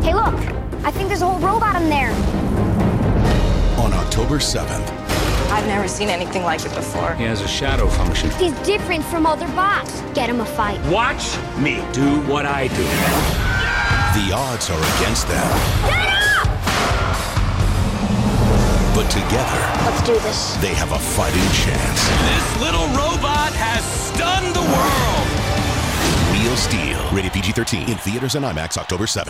Hey, look. I think there's a whole robot in there. On October 7th. I've never seen anything like it before. He has a shadow function. He's different from other bots. Get him a fight. Watch me do what I do. The odds are against them. Get up! But together, Let's do this. they have a fighting chance. This little robot has stunned the world. Real Steel. Rated PG-13. In theaters and IMAX October 7th.